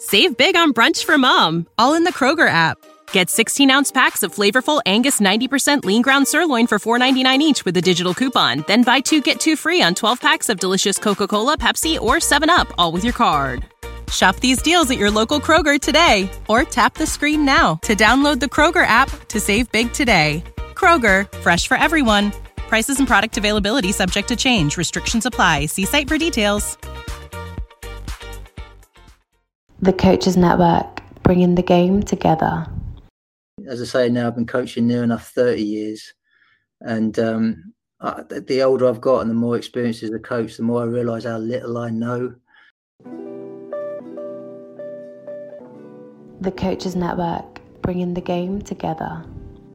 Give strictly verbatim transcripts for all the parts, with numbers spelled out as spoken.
Save big on brunch for mom, all in the Kroger app. Get sixteen-ounce packs of flavorful Angus ninety percent lean ground sirloin for four ninety-nine each with a digital coupon. Then buy two, get two free on twelve packs of delicious Coca-Cola, Pepsi, or seven up, all with your card. Shop these deals at your local Kroger today, or tap the screen now to download the Kroger app to save big today. Kroger, fresh for everyone. Prices and product availability subject to change. Restrictions apply. See site for details. The Coaches Network, bringing the game together. As I say, now I've been coaching near enough thirty years, and um, I, the older I've got and the more experience as a coach, the more I realise how little I know. The Coaches Network, bringing the game together.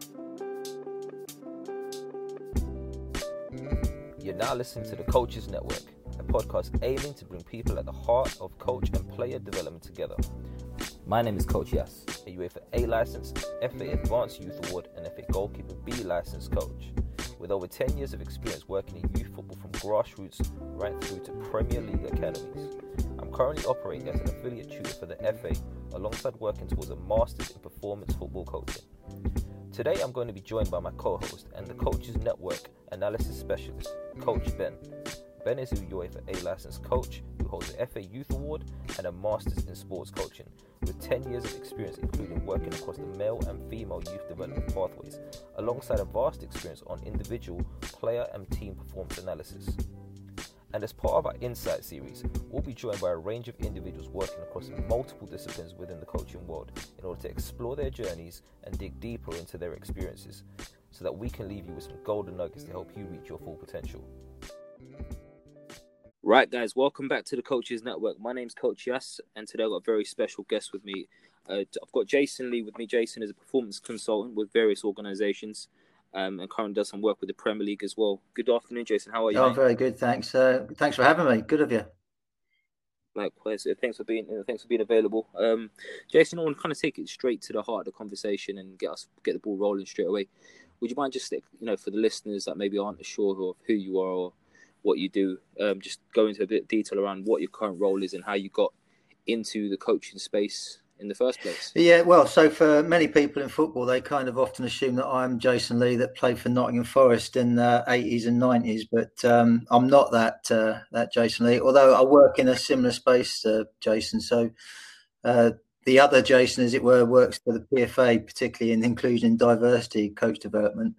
You're now listening to the Coaches Network, a podcast aiming to bring people at the heart of coach and player development together. My name is Coach Yas, a UEFA A licensed, F A Advanced Youth Award and F A Goalkeeper B licensed coach. With over ten years of experience working in youth football from grassroots right through to Premier League academies. I'm currently operating as an affiliate tutor for the F A alongside working towards a Masters in Performance Football Coaching. Today I'm going to be joined by my co-host and the Coaches Network Analysis Specialist, Coach Ben. Ben is a UEFA A licensed coach who holds an F A Youth Award and a Masters in Sports Coaching, with ten years of experience including working across the male and female youth development pathways, alongside a vast experience on individual, player and team performance analysis. And as part of our Insight series, we'll be joined by a range of individuals working across multiple disciplines within the coaching world in order to explore their journeys and dig deeper into their experiences, so that we can leave you with some golden nuggets to help you reach your full potential. Right, guys, welcome back to the Coaches Network. My name's Coach Yas, and today I've got a very special guest with me. Uh, I've got Jason Lee with me. Jason is a performance consultant with various organisations um, and currently does some work with the Premier League as well. Good afternoon, Jason. How are you? Oh, mate? very good, thanks. Uh, thanks for having me. Good of you. Likewise. Thanks for being thanks for being available. Um, Jason, I want to kind of take it straight to the heart of the conversation and get us get the ball rolling straight away. Would you mind just, you know, for the listeners that maybe aren't sure of who you are or what you do, um, just go into a bit of detail around what your current role is and how you got into the coaching space in the first place? Yeah, well, so for many people in football, they kind of often assume that I'm Jason Lee that played for Nottingham Forest in the eighties and nineties, but um, I'm not that uh, that Jason Lee, although I work in a similar space to Jason. So uh, the other Jason, as it were, works for the P F A, particularly in inclusion and diversity coach development.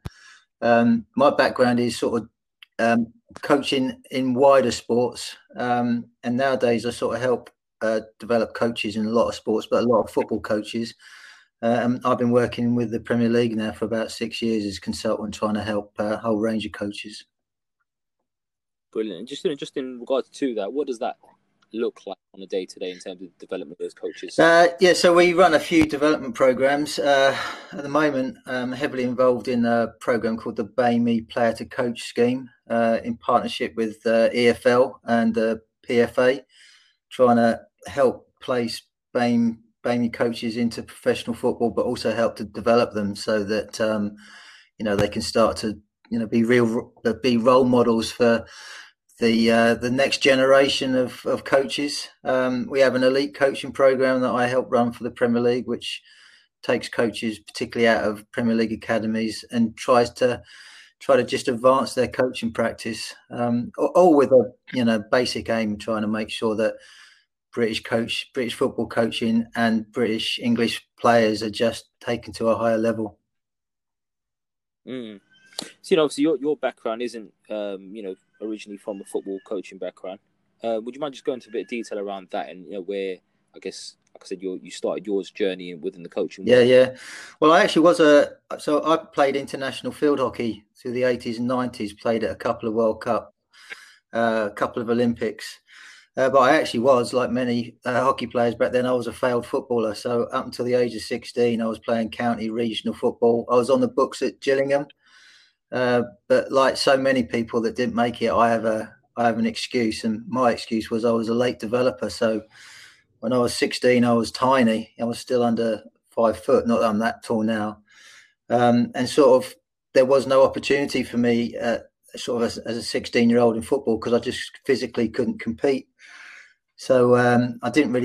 Um, my background is sort of um, coaching in wider sports, um, and nowadays I sort of help uh, develop coaches in a lot of sports, but a lot of football coaches. Um, I've been working with the Premier League now for about six years as consultant, trying to help a whole range of coaches. Brilliant. And just in, just in regards to that, what does that look like on a day-to-day in terms of development of those coaches? Uh, yeah, so we run a few development programs. Uh, at the moment, I'm heavily involved in a program called the B A M E Player to Coach scheme uh, in partnership with uh, E F L and uh, P F A, trying to help place B A M E, B A M E coaches into professional football, but also help to develop them so that um, you know they can start to you know be real, be role models for the uh, the next generation of, of coaches. Um, we have an elite coaching program that I help run for the Premier League, which takes coaches particularly out of Premier League academies and tries to try to just advance their coaching practice, um, all with a you know basic aim of trying to make sure that British coach, British football coaching and British English players are just taken to a higher level. Mm. So, you know, obviously your, your background isn't, um, you know, originally from a football coaching background. Uh, would you mind just going into a bit of detail around that and, you know, where, I guess, like I said, you you started yours journey within the coaching Yeah, world? yeah. Well, I actually was a, so I played international field hockey through the eighties and nineties, played at a couple of World Cup, uh, a couple of Olympics. Uh, but I actually was, like many uh, hockey players back then, I was a failed footballer. So up until the age of sixteen, I was playing county regional football. I was on the books at Gillingham. Uh, but like so many people that didn't make it, I have a I have an excuse, and my excuse was I was a late developer. So when I was sixteen, I was tiny. I was still under five foot. Not that I'm that tall now. Um, and sort of there was no opportunity for me, uh, sort of as, as a sixteen-year-old in football, because I just physically couldn't compete. So um, I didn't really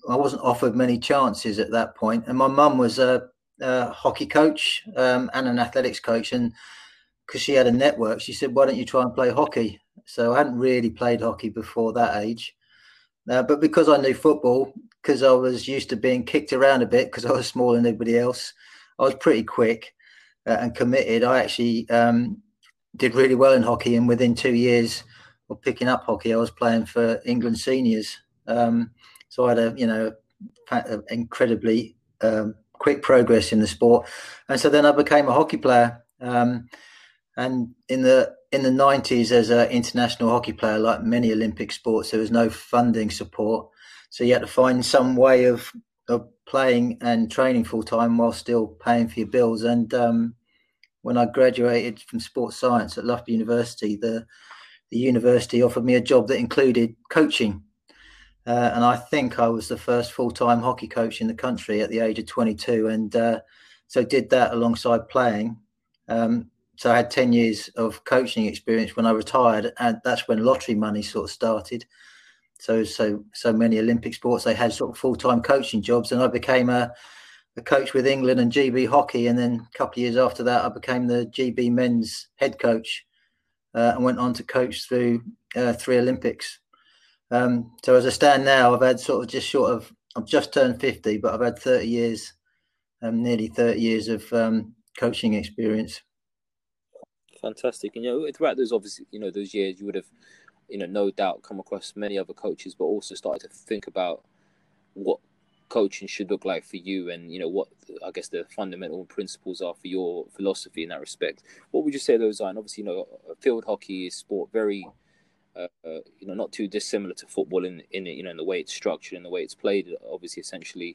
I wasn't offered many chances at that point. And my mum was a, a hockey coach um, and an athletics coach, and because she had a network, she said, "Why don't you try and play hockey?" So I hadn't really played hockey before that age, uh, but because I knew football, because I was used to being kicked around a bit, because I was smaller than everybody else, I was pretty quick uh, and committed. I actually um, did really well in hockey, and within two years of picking up hockey, I was playing for England seniors. Um, so I had a, you know, a incredibly um, quick progress in the sport, and so then I became a hockey player. Um, and in the in the nineties, as an international hockey player, like many Olympic sports, there was no funding support, so you had to find some way of of playing and training full time while still paying for your bills. And um, when I graduated from sports science at Loughborough University, the the university offered me a job that included coaching. Uh, and I think I was the first full-time hockey coach in the country at the age of twenty-two. And uh, so did that alongside playing. Um, so I had ten years of coaching experience when I retired. And that's when lottery money sort of started. So so so many Olympic sports, they had sort of full-time coaching jobs. And I became a, a coach with England and G B Hockey. And then a couple of years after that, I became the G B men's head coach uh, and went on to coach through uh, three Olympics. Um, so as I stand now, I've had sort of just short of, I've just turned fifty, but I've had thirty years, um, nearly thirty years of um, coaching experience. Fantastic. And, you know, throughout those, obviously, you know, those years, you would have, you know, no doubt come across many other coaches, but also started to think about what coaching should look like for you and, you know, what, I guess, the fundamental principles are for your philosophy in that respect. What would you say those are? And obviously, you know, field hockey is sport very... Uh, uh, you know, not too dissimilar to football in in you know in the way it's structured and the way it's played. Obviously, essentially,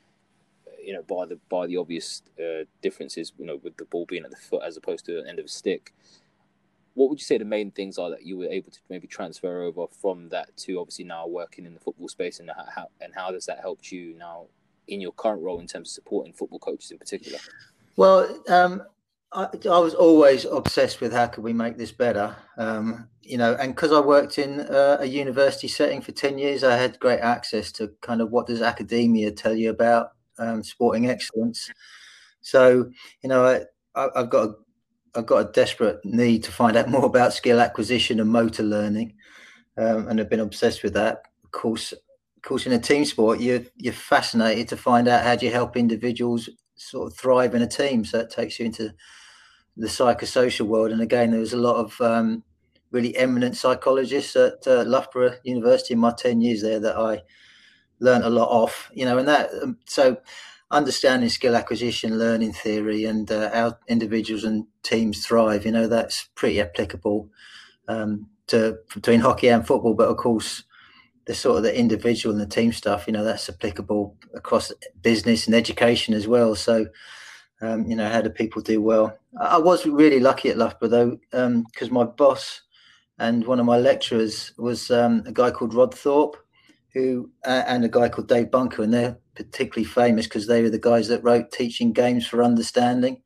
you know, by the by the obvious uh, differences, you know, with the ball being at the foot as opposed to the end of a stick. What would you say the main things are that you were able to maybe transfer over from that to obviously now working in the football space, and how and how does that help you now in your current role in terms of supporting football coaches in particular? Well, um, I, I was always obsessed with how could we make this better, um, you know, and because I worked in uh, a university setting for ten years, I had great access to kind of what does academia tell you about um, sporting excellence. So, you know, I, I, I've got a, I've got a desperate need to find out more about skill acquisition and motor learning, um, and I've been obsessed with that. Of course, of course, in a team sport, you're you're fascinated to find out how do you help individuals sort of thrive in a team. So it takes you into the psychosocial world. And again, there was a lot of um, really eminent psychologists at uh, Loughborough University in my ten years there that I learned a lot off, you know, and that, um, so understanding skill acquisition, learning theory, and uh, how individuals and teams thrive, you know, that's pretty applicable um, to between hockey and football. But of course, the sort of the individual and the team stuff, you know, that's applicable across business and education as well. So, Um, you know, how do people do well? I was really lucky at Loughborough, though, because um, my boss and one of my lecturers was um, a guy called Rod Thorpe, who uh, and a guy called Dave Bunker, and they're particularly famous because they were the guys that wrote Teaching Games for Understanding.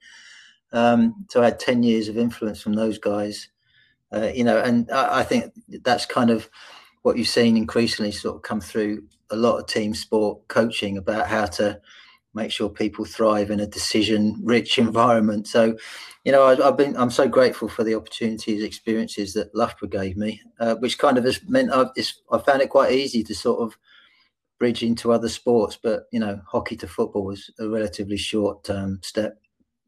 Um, so I had ten years of influence from those guys, uh, you know, and I, I think that's kind of what you've seen increasingly sort of come through a lot of team sport coaching about how to make sure people thrive in a decision-rich environment. So, you know, I, I've been, I'm so grateful for the opportunities, experiences that Loughborough gave me, uh, which kind of has meant I've, it's, I found it quite easy to sort of bridge into other sports. But, you know, hockey to football was a relatively short um, step.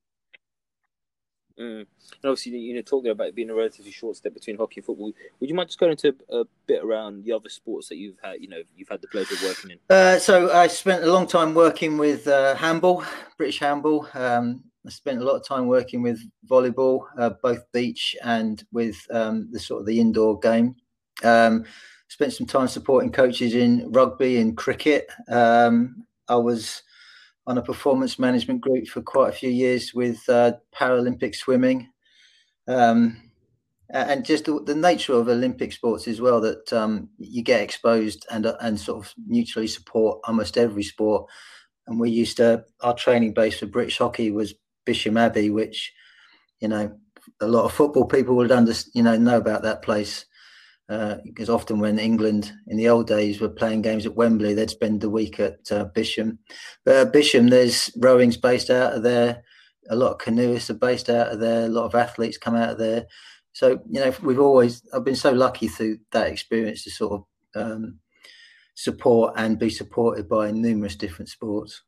Mm. And obviously, you know, talking about it being a relatively short step between hockey and football, would you mind just going into a bit around the other sports that you've had, you know, you've had the pleasure of working in? Uh, so I spent a long time working with uh, handball, British handball. Um, I spent a lot of time working with volleyball, uh, both beach and with um, the sort of the indoor game. Um, spent some time supporting coaches in rugby and cricket. Um, I was on a performance management group for quite a few years with uh, Paralympic swimming. Um, and just the, the nature of Olympic sports as well, that um, you get exposed and and sort of mutually support almost every sport. And we used to, our training base for British hockey was Bisham Abbey, which, you know, a lot of football people would under, you know, know about that place. Uh, because often when England in the old days were playing games at Wembley, they'd spend the week at uh, Bisham. But at Bisham, there's rowing's based out of there. A lot of canoeists are based out of there. A lot of athletes come out of there. So, you know, we've always, I've been so lucky through that experience to sort of um, support and be supported by numerous different sports.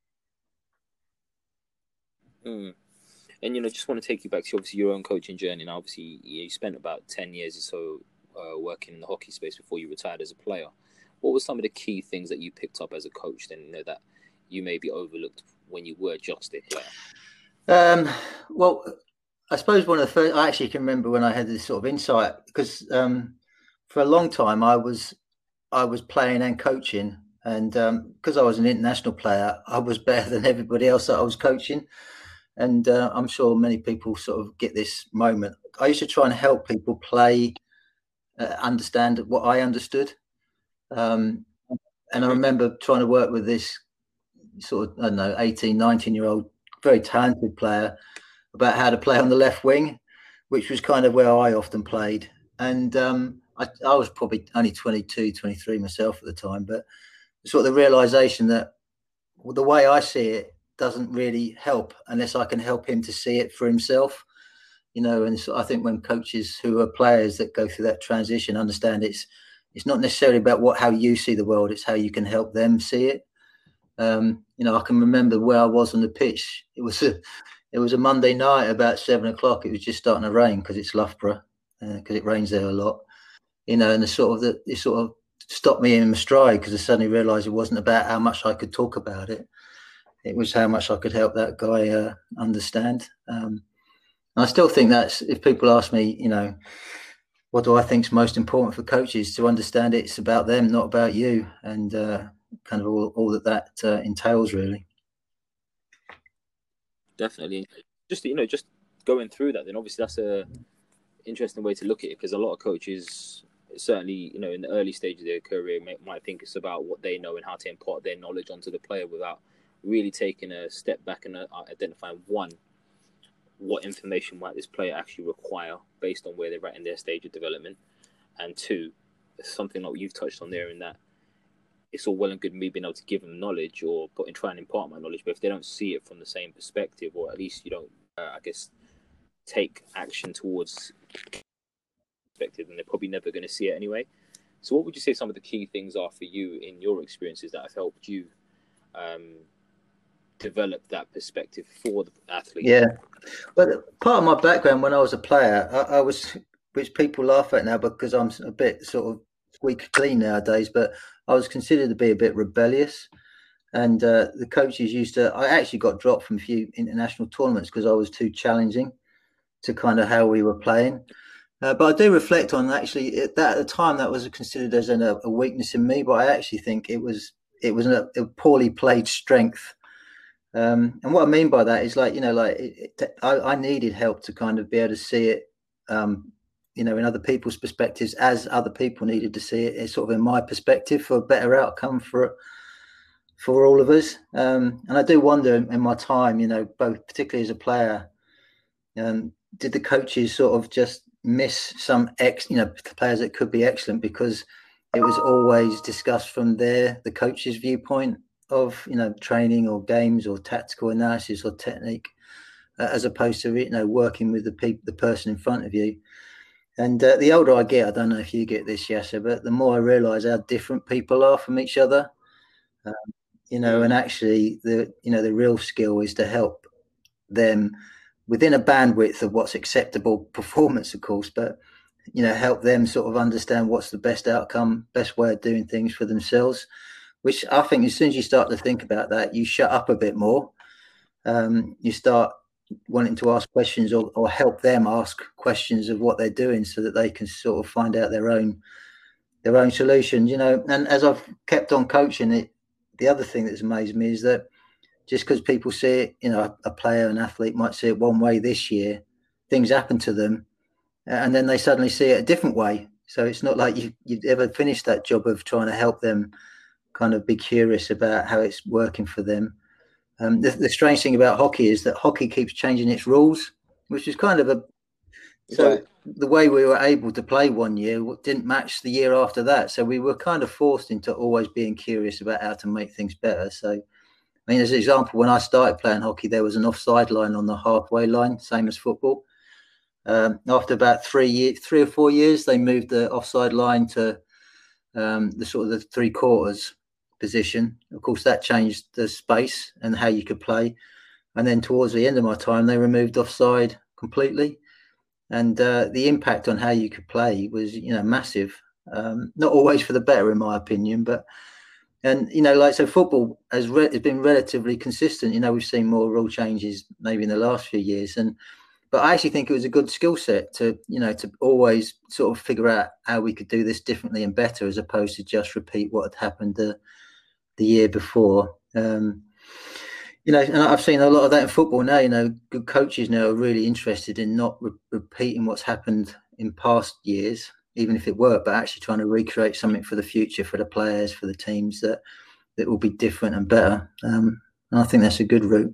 Mm. And, you know, just want to take you back to obviously your own coaching journey. And obviously you spent about ten years or so Uh, working in the hockey space before you retired as a player. What were some of the key things that you picked up as a coach then, you know, that you maybe overlooked when you were just a player? Um, well, I suppose one of the first, I actually can remember when I had this sort of insight, because um, for a long time I was I was playing and coaching, and um, because I was an international player, I was better than everybody else that I was coaching. And uh, I'm sure many people sort of get this moment. I used to try and help people play, Uh, understand what I understood. Um, and I remember trying to work with this sort of, I don't know, eighteen, nineteen year old, very talented player about how to play on the left wing, which was kind of where I often played. And um, I, I was probably only twenty-two, twenty-three myself at the time, but sort of the realization that well, the way I see it doesn't really help unless I can help him to see it for himself. You know, and so I think when coaches who are players that go through that transition understand it's it's not necessarily about what how you see the world, it's how you can help them see it. Um, you know, I can remember where I was on the pitch. It was a it was a Monday night about seven o'clock. It was just starting to rain because it's Loughborough, because uh, it rains there a lot. You know, and the sort of the it sort of stopped me in my stride because I suddenly realised it wasn't about how much I could talk about it. It was how much I could help that guy uh, understand. Um, I still think that's, if people ask me, you know, what do I think is most important for coaches, to understand it's about them, not about you, and uh, kind of all, all that that uh, entails, really. Definitely. Just, you know, just going through that, then obviously that's a interesting way to look at it, because a lot of coaches, certainly, you know, in the early stage of their career, may, might think it's about what they know and how to impart their knowledge onto the player without really taking a step back and uh, identifying, one, what information might this player actually require based on where they're at in their stage of development, and two, something like you've touched on there, in that it's all well and good me being able to give them knowledge or put and try and impart my knowledge, but if they don't see it from the same perspective, or at least you don't, uh, I guess, take action towards perspective, then they're probably never going to see it anyway. So what would you say some of the key things are for you in your experiences that have helped you um, develop that perspective for the athlete? Yeah, but part of my background when I was a player, I, I was, which people laugh at now because I'm a bit sort of squeaky clean nowadays, but I was considered to be a bit rebellious. And uh, the coaches used to, I actually got dropped from a few international tournaments because I was too challenging to kind of how we were playing. Uh, but I do reflect on actually that at the time that was considered as an, a weakness in me, but I actually think it was, it was a, a poorly played strength. Um, and what I mean by that is, like, you know, like it, it, I, I needed help to kind of be able to see it, um, you know, in other people's perspectives, as other people needed to see it. It's sort of in my perspective for a better outcome for for all of us. Um, and I do wonder in my time, you know, both particularly as a player, um, did the coaches sort of just miss some ex, you know, players that could be excellent because it was always discussed from their the coach's viewpoint of, you know, training or games or tactical analysis or technique, uh, as opposed to, you know, working with the people, the person in front of you. And uh, the older I get, I don't know if you get this, Yasser, but the more I realise how different people are from each other. Um, you know, and actually, the you know the real skill is to help them within a bandwidth of what's acceptable performance, of course, but you know, help them sort of understand what's the best outcome, best way of doing things for themselves. Which I think as soon as you start to think about that, you shut up a bit more. Um, you start wanting to ask questions or, or help them ask questions of what they're doing so that they can sort of find out their own their own solutions, you know. And as I've kept on coaching it, the other thing that's amazed me is that just because people see it, you know, a player, an athlete might see it one way this year, things happen to them, and then they suddenly see it a different way. So it's not like you, you've ever finished that job of trying to help them kind of be curious about how it's working for them. Um, the, the strange thing about hockey is that hockey keeps changing its rules, which is kind of a so. Right. the way we were able to play one year didn't match the year after that. So we were kind of forced into always being curious about how to make things better. So, I mean, as an example, when I started playing hockey, there was an offside line on the halfway line, same as football. Um, after about three years, three or four years, they moved the offside line to um, the sort of the three quarters position. Of course, that changed the space and how you could play. And then towards the end of my time, they removed offside completely. And uh, the impact on how you could play was, you know, massive. Um, not always for the better, in my opinion, but, and, you know, like, so football has, re- has been relatively consistent. You know, we've seen more rule changes maybe in the last few years. And, but I actually think it was a good skill set to, you know, to always sort of figure out how we could do this differently and better, as opposed to just repeat what had happened the, the year before. Um, You know, and I've seen a lot of that in football now. You know, good coaches now are really interested in not re- repeating what's happened in past years, even if it worked, but actually trying to recreate something for the future, for the players, for the teams that that will be different and better. Um, and I think that's a good route.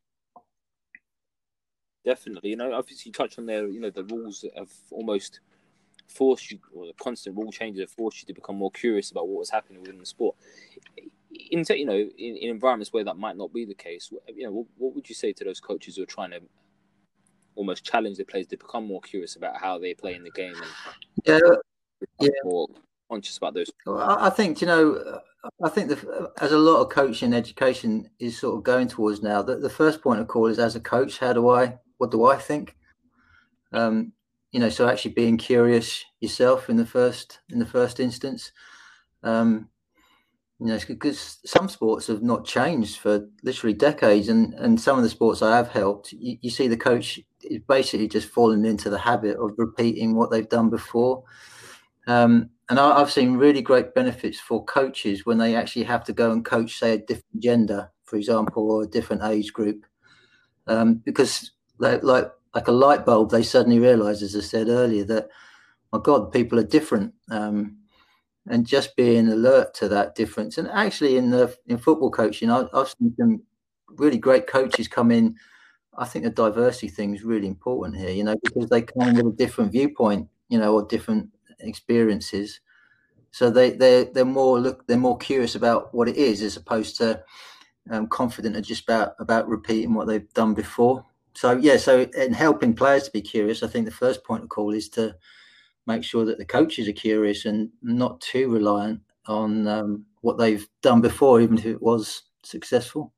Definitely. You know, obviously you touched on there, you know, the rules that have almost forced you, or the constant rule changes have forced you to become more curious about what was happening within the sport. In, you know, in, in environments where that might not be the case, you know, what, what would you say to those coaches who are trying to almost challenge their players to become more curious about how they play in the game and yeah, yeah. more conscious about those? Well, I think, you know, I think the, as a lot of coaching education is sort of going towards now, that the first point of call is, as a coach, how do I, what do I think? Um, you know, so actually being curious yourself in the first in the first instance. Um, You know, because some sports have not changed for literally decades, and, and some of the sports I have helped, you, you see the coach is basically just falling into the habit of repeating what they've done before. Um, and I, I've seen really great benefits for coaches when they actually have to go and coach, say, a different gender, for example, or a different age group, um, because like, like like a light bulb, they suddenly realise, as I said earlier, that, my God, people are different. Um, And just being alert to that difference. And actually, in the in football coaching, I, I've seen some really great coaches come in. I think the diversity thing is really important here, you know, because they come in with a different viewpoint, you know, or different experiences. So they they they're more look they're more curious about what it is, as opposed to um, confident or just about about repeating what they've done before. So yeah, so in helping players to be curious, I think the first point of call is to make sure that the coaches are curious and not too reliant on um, what they've done before, even if it was successful.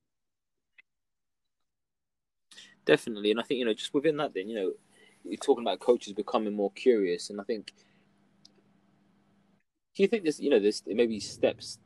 Definitely. And I think, you know, just within that then, you know, you're talking about coaches becoming more curious. And I think, do you think there's, you know, there's maybe steps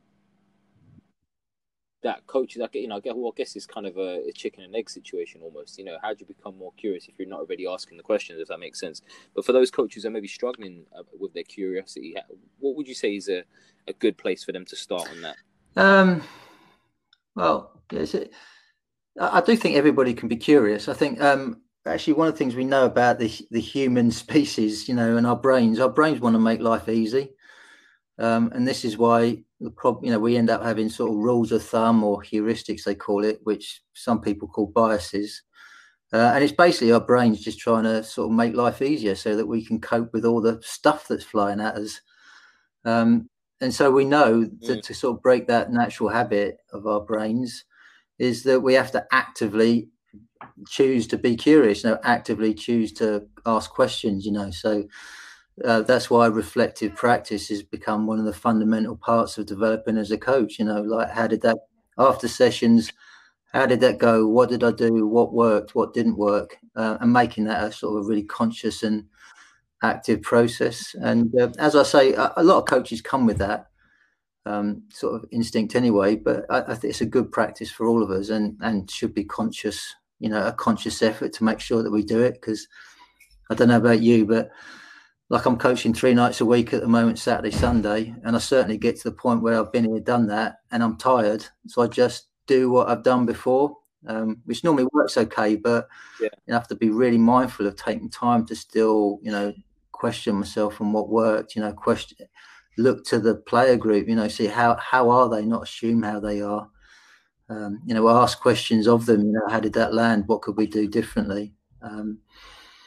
that coaches, I get, you know, I guess, well, I guess it's kind of a, a chicken and egg situation almost. You know, how do you become more curious if you're not already asking the questions, if that makes sense? But for those coaches that may be struggling uh, with their curiosity, what would you say is a, a good place for them to start on that? Um, well, yes, it, I do think everybody can be curious. I think um, actually one of the things we know about the the human species, you know, and our brains, our brains want to make life easy. Um, and this is why the problem, you know, we end up having sort of rules of thumb, or heuristics, they call it, which some people call biases. Uh, and it's basically our brains just trying to sort of make life easier so that we can cope with all the stuff that's flying at us. Um, and so we know that mm. to sort of break that natural habit of our brains is that we have to actively choose to be curious, you know, actively choose to ask questions, you know, so Uh, that's why reflective practice has become one of the fundamental parts of developing as a coach. You know, like, how did that, after sessions, how did that go? What did I do? What worked? What didn't work? Uh, and making that a sort of really conscious and active process. And uh, as I say, a, a lot of coaches come with that um, sort of instinct anyway, but I, I think it's a good practice for all of us, and, and should be conscious, you know, a conscious effort to make sure that we do it. Because I don't know about you, but like, I'm coaching three nights a week at the moment, Saturday, Sunday, and I certainly get to the point where I've been here, done that, and I'm tired. So I just do what I've done before, um, which normally works okay, but yeah. You have to be really mindful of taking time to still, you know, question myself on what worked, you know, question, look to the player group, you know, see how, how are they, not assume how they are. Um, you know, ask questions of them, you know, how did that land? What could we do differently? Um,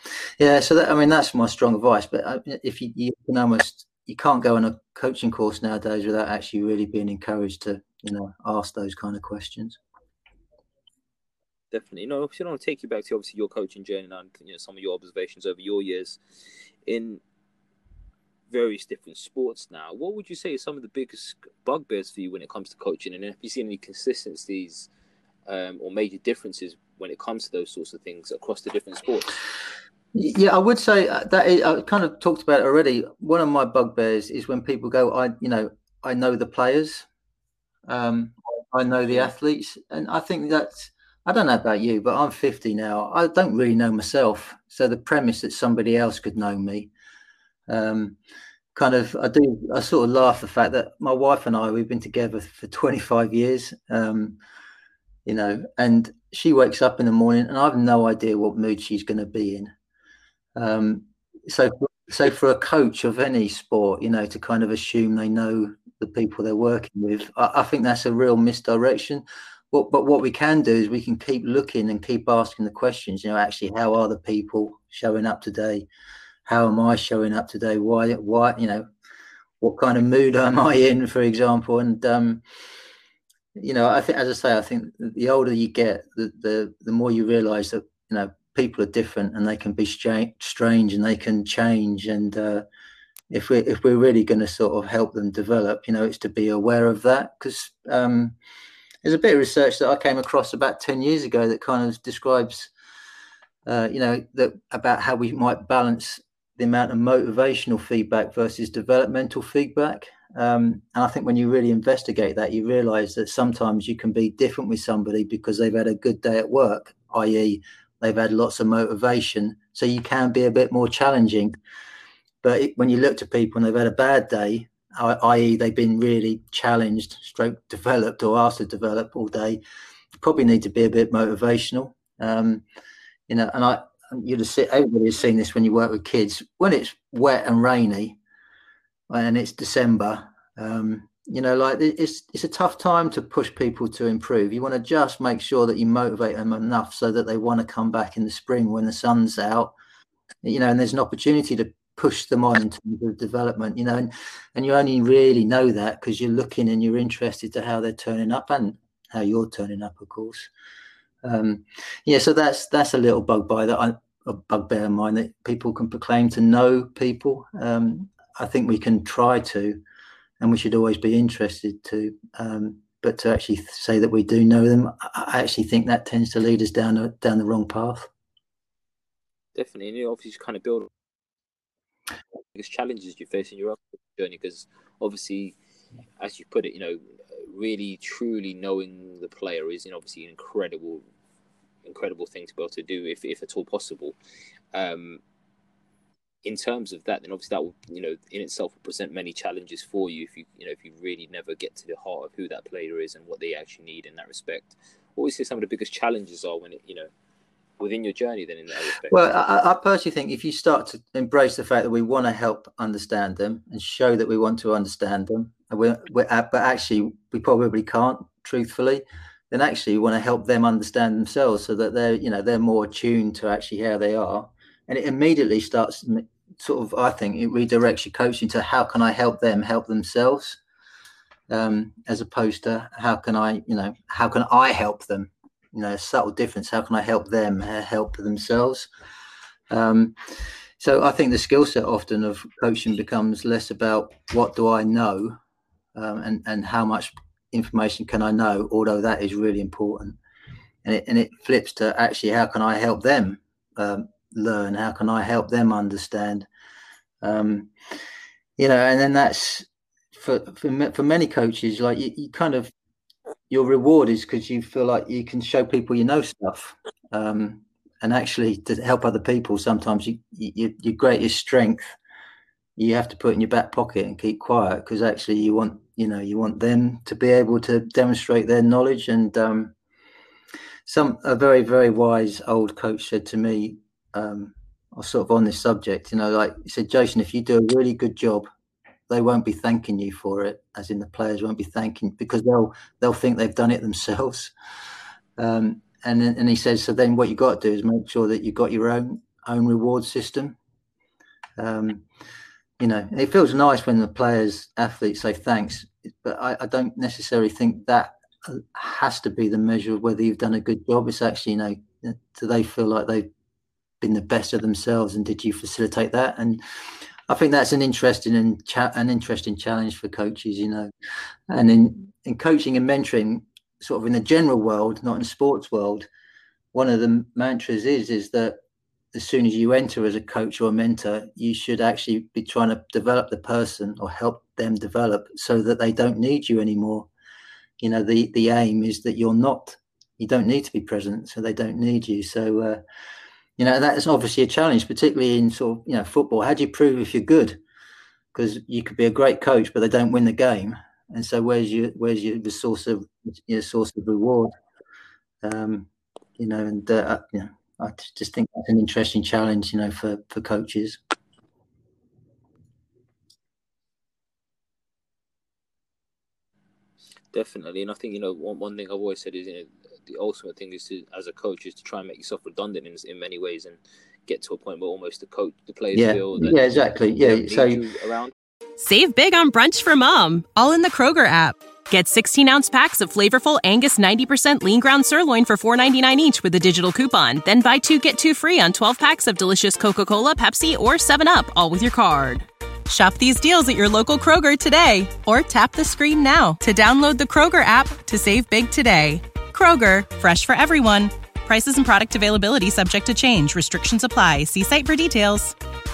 Yeah, so that, I mean, that's my strong advice. But if you, you can almost, you can't go on a coaching course nowadays without actually really being encouraged to, you know, ask those kind of questions. Definitely. You know, obviously, I want to take you back to obviously your coaching journey and, you know, some of your observations over your years in various different sports now. What would you say is some of the biggest bugbears for you when it comes to coaching? And have you seen any consistencies um, or major differences when it comes to those sorts of things across the different sports? Yeah, I would say that is, I kind of talked about it already. One of my bugbears is when people go, I, you know, I know the players, um, I know the athletes, and I think that's, I don't know about you, but I'm fifty now. I don't really know myself. So the premise that somebody else could know me, um, kind of, I do, I sort of laugh the fact that my wife and I, we've been together for twenty-five years, um, you know, and she wakes up in the morning and I have no idea what mood she's going to be in. Um, so, so for a coach of any sport, you know, to kind of assume they know the people they're working with, I, I think that's a real misdirection. But, but what we can do is we can keep looking and keep asking the questions, you know, actually, how are the people showing up today? How am I showing up today? Why, why, you know, what kind of mood am I in, for example? And, um, you know, I think, as I say, I think the older you get, the, the, the more you realize that, you know, people are different and they can be strange, strange and they can change. And, uh, if we if we're really going to sort of help them develop, you know, it's to be aware of that. Because, um, there's a bit of research that I came across about ten years ago that kind of describes, uh, you know, that about how we might balance the amount of motivational feedback versus developmental feedback. Um, and I think when you really investigate that, you realize that sometimes you can be different with somebody because they've had a good day at work, that is they've had lots of motivation. So you can be a bit more challenging. But it, when you look to people and they've had a bad day, that is they've been really challenged, stroke developed or asked to develop all day, you probably need to be a bit motivational. Um, you know, and I, you'd have seen, everybody has seen this when you work with kids. When it's wet and rainy and it's December, um, you know, like it's it's a tough time to push people to improve. You want to just make sure that you motivate them enough so that they want to come back in the spring when the sun's out, you know, and there's an opportunity to push them on in terms of development, you know, and, and you only really know that because you're looking and you're interested to how they're turning up and how you're turning up, of course. Um, yeah, so that's that's a little bugbear that I a bugbear of mine, that people can proclaim to know people. Um, I think we can try to, and we should always be interested to. Um, but to actually say that we do know them, I actually think that tends to lead us down the, down the wrong path. Definitely, and you obviously kind of build biggest challenges you face in your own journey, because obviously, as you put it, you know, really truly knowing the player is, you know, obviously an incredible, incredible thing to be able to do, if if at all possible. Um, in terms of that, then obviously that will, you know, in itself will present many challenges for you if you, you know, if you really never get to the heart of who that player is and what they actually need in that respect. What would you say some of the biggest challenges are when it, you know, within your journey then in that respect? Well, I, I personally think if you start to embrace the fact that we want to help understand them and show that we want to understand them, and we're, we're, but actually we probably can't, truthfully, then actually we want to help them understand themselves so that they're, you know, they're more attuned to actually how they are. And it immediately starts sort of, I think, it redirects your coaching to how can I help them help themselves, um, as opposed to how can I, you know, how can I help them? You know, a subtle difference. How can I help them help themselves? Um, so I think the skill set often of coaching becomes less about what do I know, um, and, and how much information can I know, although that is really important. And it, and it flips to actually how can I help them um, learn? How can I help them understand? Um, you know, and then that's for, for, for many coaches, like you, you kind of, your reward is because you feel like you can show people you know stuff, um, and actually to help other people. Sometimes you, you, your greatest strength you have to put in your back pocket and keep quiet, because actually you want, you know, you want them to be able to demonstrate their knowledge. And um, some a very very wise old coach said to me, um, I was sort of on this subject, you know, like he said, Jason, if you do a really good job, they won't be thanking you for it, as in the players won't be thanking, because they'll they'll think they've done it themselves. Um, and and he says, so then what you got to do is make sure that you've got your own own reward system. Um, you know, it feels nice when the players, athletes say thanks, but I, I don't necessarily think that has to be the measure of whether you've done a good job. It's actually, you know, do they feel like they've been the best of themselves, and did you facilitate that? And I think that's an interesting and cha- an interesting challenge for coaches, you know. And in, in coaching and mentoring, sort of in the general world, not in the sports world, one of the mantras is is that as soon as you enter as a coach or a mentor, you should actually be trying to develop the person or help them develop so that they don't need you anymore. You know, the, the aim is that you're not, you don't need to be present, so they don't need you. So, uh, you know, that is obviously a challenge, particularly in sort of, you know, football. How do you prove if you're good? Because you could be a great coach, but they don't win the game. And so where's your, where's your the source of, your source of reward? Um, you know, and, uh, you know, I just think that's an interesting challenge, you know, for, for coaches. Definitely. And I think, you know, one, one thing I've always said is, you know, the ultimate thing is to, as a coach, is to try and make yourself redundant in, in many ways and get to a point where almost the coach, the players yeah. feel that yeah, exactly. Yeah. Need so you around. Save big on brunch for mom, all in the Kroger app. Get sixteen-ounce packs of flavorful Angus ninety percent lean ground sirloin for four ninety-nine each with a digital coupon. Then buy two, get two free on twelve packs of delicious Coca-Cola, Pepsi, or seven up, all with your card. Shop these deals at your local Kroger today, or tap the screen now to download the Kroger app to save big today. Kroger, fresh for everyone. Prices and product availability subject to change. Restrictions apply. See site for details.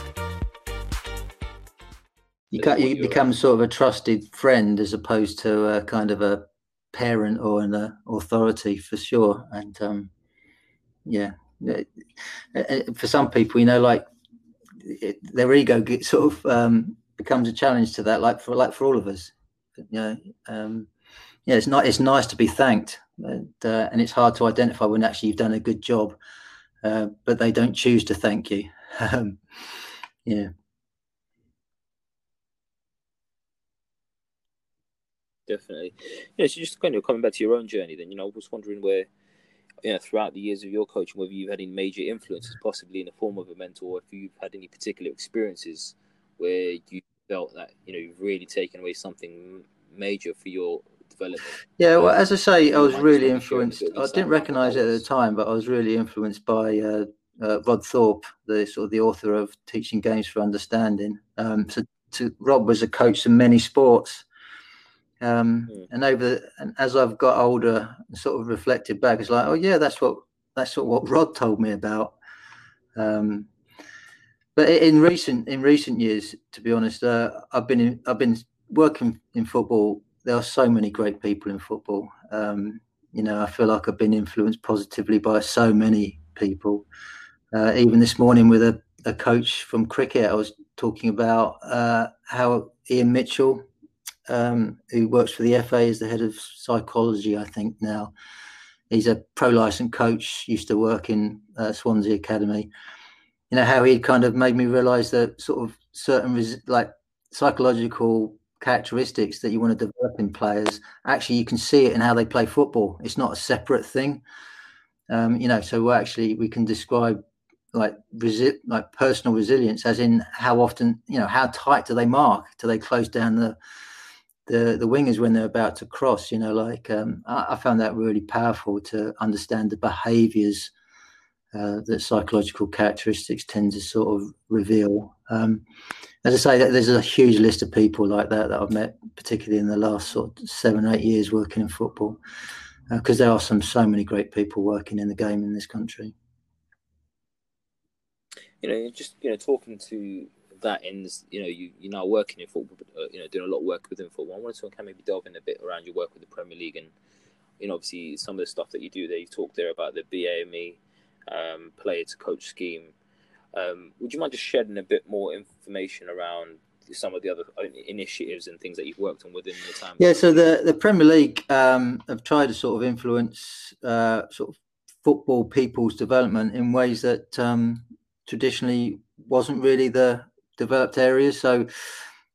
You, can, you become sort of a trusted friend as opposed to a kind of a parent or an uh, authority, for sure. And um, yeah, for some people, you know, like it, their ego gets sort of um, becomes a challenge to that. Like for like for all of us, you know, um, yeah, it's not. It's nice to be thanked, and, uh, and it's hard to identify when actually you've done a good job, uh, but they don't choose to thank you. um, yeah. Definitely. Yeah, so just kind of coming back to your own journey then, you know, I was wondering where, you know, throughout the years of your coaching, whether you've had any major influences, possibly in the form of a mentor, or if you've had any particular experiences where you felt that, you know, you've really taken away something major for your development. Yeah, well, as I say, I was really influenced. I didn't recognise it at the time, but I was really influenced by uh, uh, Rod Thorpe, the sort of the author of Teaching Games for Understanding. Um, so to, Rod was a coach in many sports. Um, mm. And over, and as I've got older, and sort of reflected back, it's like, oh yeah, that's what that's sort of what Rod told me about. Um, but in recent in recent years, to be honest, uh, I've been in, I've been working in football. There are so many great people in football. Um, you know, I feel like I've been influenced positively by so many people. Uh, even this morning with a, a coach from cricket, I was talking about uh, how Ian Mitchell, Um, who works for the F A as the head of psychology, I think now. He's a pro-licensed coach, used to work in uh, Swansea Academy. You know, how he kind of made me realise that sort of certain res- like psychological characteristics that you want to develop in players, actually you can see it in how they play football. It's not a separate thing. Um, you know, so we're actually, we can describe like resi- like personal resilience as in how often, you know, how tight do they mark? Do they close down the the the wingers when they're about to cross? You know, like um, I, I found that really powerful to understand the behaviours uh, that psychological characteristics tend to sort of reveal. Um, as I say, there's a huge list of people like that that I've met, particularly in the last sort of seven, eight years working in football, because uh, there are some so many great people working in the game in this country. You know, just you know, talking to that ends, you know, you, you're now working in football, uh, you know, doing a lot of work within football. I wanted to kind of maybe delve in a bit around your work with the Premier League and, you know, obviously some of the stuff that you do there. You talked there about the B A M E um, player to coach scheme. Um, would you mind just shedding a bit more information around some of the other initiatives and things that you've worked on within your time? Yeah, so the, the Premier League um, have tried to sort of influence uh, sort of football people's development in ways that um, traditionally wasn't really the developed areas. So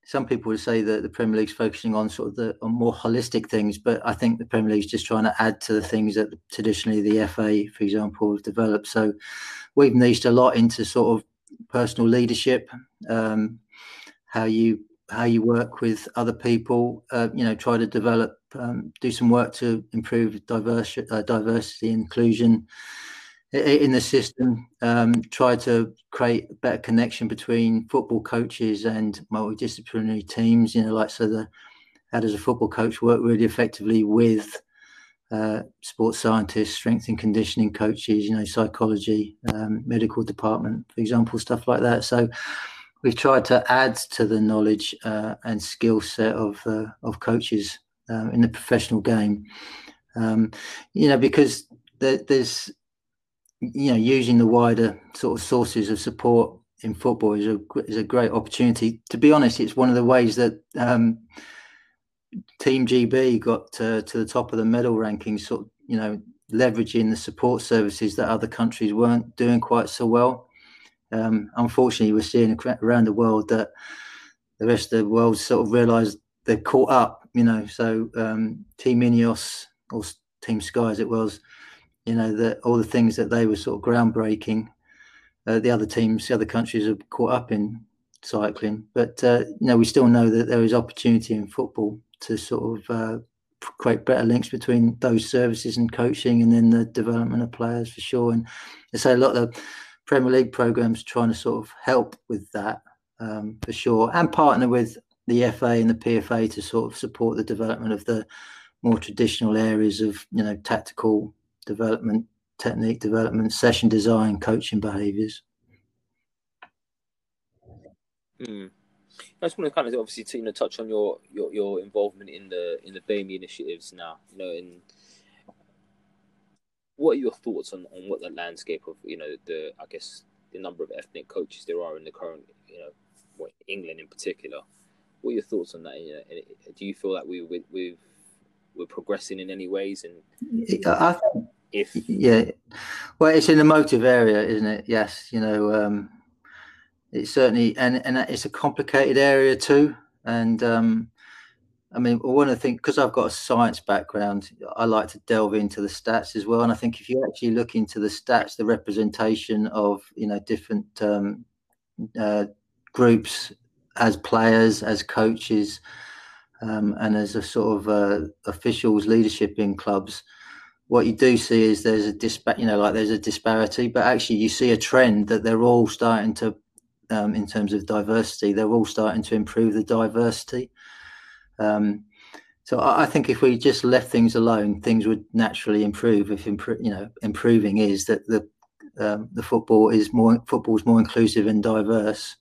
some people would say that the Premier League's focusing on sort of the on more holistic things, but I think the Premier League's just trying to add to the things that traditionally the F A, for example, have developed. So we've niched a lot into sort of personal leadership, um, how you how you work with other people, uh, you know, try to develop, um, do some work to improve diversity, uh, diversity and inclusion in the system, um, try to create a better connection between football coaches and multidisciplinary teams, you know, like, so the, how does a football coach work really effectively with uh, sports scientists, strength and conditioning coaches, you know, psychology, um, medical department, for example, stuff like that. So we've tried to add to the knowledge uh, and skill set of uh, of coaches uh, in the professional game, um, you know, because there, there's, you know, using the wider sort of sources of support in football is a is a great opportunity. To be honest, it's one of the ways that um, Team G B got to, to the top of the medal rankings, sort of, you know, leveraging the support services that other countries weren't doing quite so well. Um, unfortunately, we're seeing around the world that the rest of the world sort of realised they're caught up, you know. So um, Team Ineos or Team Sky, as it was, you know, that all the things that they were sort of groundbreaking, uh, the other teams, the other countries are caught up in cycling. But, uh, you know, we still know that there is opportunity in football to sort of uh, create better links between those services and coaching, and then the development of players, for sure. And I say a lot of the Premier League programs trying to sort of help with that, um, for sure, and partner with the F A and the P F A to sort of support the development of the more traditional areas of, you know, tactical development, technique development, session design, coaching behaviours. Mm. I just want to kind of obviously to, you know, touch on your, your, your involvement in the in the B A M E initiatives now. You know, and what are your thoughts on, on what the landscape of, you know, the I guess the number of ethnic coaches there are in the current, you know, what, England in particular? What are your thoughts on that? You know, and do you feel like we we we've, we're progressing in any ways? And I think, if yeah, well, it's an emotive area, isn't it? Yes, you know. Um, It's certainly, and, and it's a complicated area too. And um, I mean, one of the things, because I've got a science background, I like to delve into the stats as well. And I think if you actually look into the stats, the representation of, you know, different um, uh, groups as players, as coaches, um, and as a sort of uh, officials, leadership in clubs, what you do see is there's a dispa- you know, like there's a disparity, but actually you see a trend that they're all starting to, Um, in terms of diversity, they're all starting to improve the diversity. Um, so I, I think if we just left things alone, things would naturally improve. If impro- you know, improving is that the um, the football is more football is more inclusive and diverse.